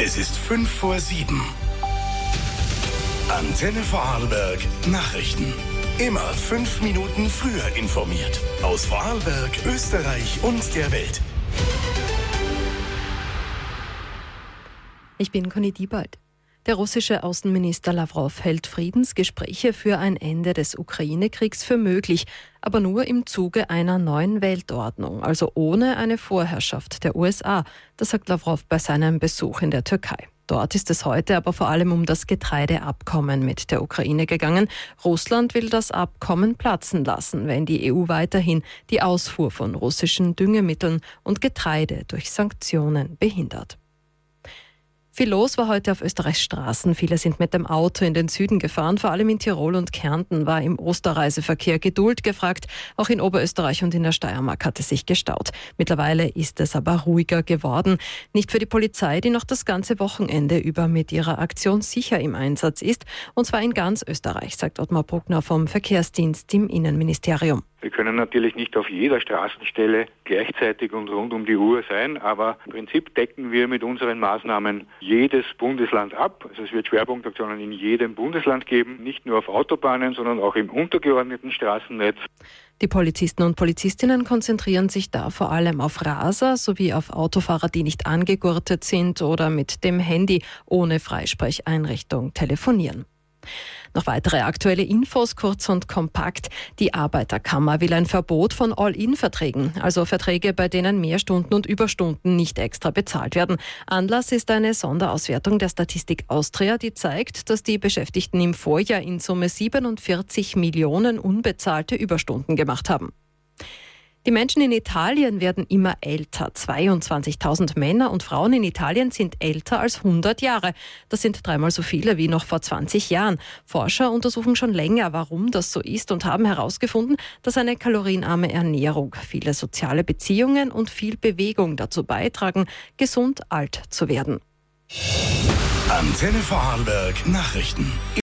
Es ist 6:55. Antenne Vorarlberg Nachrichten. Immer 5 Minuten früher informiert. Aus Vorarlberg, Österreich und der Welt. Ich bin Conny Diebald. Der russische Außenminister Lawrow hält Friedensgespräche für ein Ende des Ukraine-Kriegs für möglich, aber nur im Zuge einer neuen Weltordnung, also ohne eine Vorherrschaft der USA. Das sagt Lawrow bei seinem Besuch in der Türkei. Dort ist es heute aber vor allem um das Getreideabkommen mit der Ukraine gegangen. Russland will das Abkommen platzen lassen, wenn die EU weiterhin die Ausfuhr von russischen Düngemitteln und Getreide durch Sanktionen behindert. Viel los war heute auf Österreichs Straßen. Viele sind mit dem Auto in den Süden gefahren. Vor allem in Tirol und Kärnten war im Osterreiseverkehr Geduld gefragt. Auch in Oberösterreich und in der Steiermark hat es sich gestaut. Mittlerweile ist es aber ruhiger geworden. Nicht für die Polizei, die noch das ganze Wochenende über mit ihrer Aktion sicher im Einsatz ist. Und zwar in ganz Österreich, sagt Ottmar Bruckner vom Verkehrsdienst im Innenministerium. Wir können natürlich nicht auf jeder Straßenstelle gleichzeitig und rund um die Uhr sein, aber im Prinzip decken wir mit unseren Maßnahmen jedes Bundesland ab. Also es wird Schwerpunktaktionen in jedem Bundesland geben, nicht nur auf Autobahnen, sondern auch im untergeordneten Straßennetz. Die Polizisten und Polizistinnen konzentrieren sich da vor allem auf Raser sowie auf Autofahrer, die nicht angegurtet sind oder mit dem Handy ohne Freisprecheinrichtung telefonieren. Noch weitere aktuelle Infos, kurz und kompakt. Die Arbeiterkammer will ein Verbot von All-In-Verträgen, also Verträge, bei denen Mehrstunden und Überstunden nicht extra bezahlt werden. Anlass ist eine Sonderauswertung der Statistik Austria, die zeigt, dass die Beschäftigten im Vorjahr in Summe 47 Millionen unbezahlte Überstunden gemacht haben. Die Menschen in Italien werden immer älter. 22.000 Männer und Frauen in Italien sind älter als 100 Jahre. Das sind 3-mal so viele wie noch vor 20 Jahren. Forscher untersuchen schon länger, warum das so ist und haben herausgefunden, dass eine kalorienarme Ernährung, viele soziale Beziehungen und viel Bewegung dazu beitragen, gesund alt zu werden. Antenne Vorarlberg Nachrichten.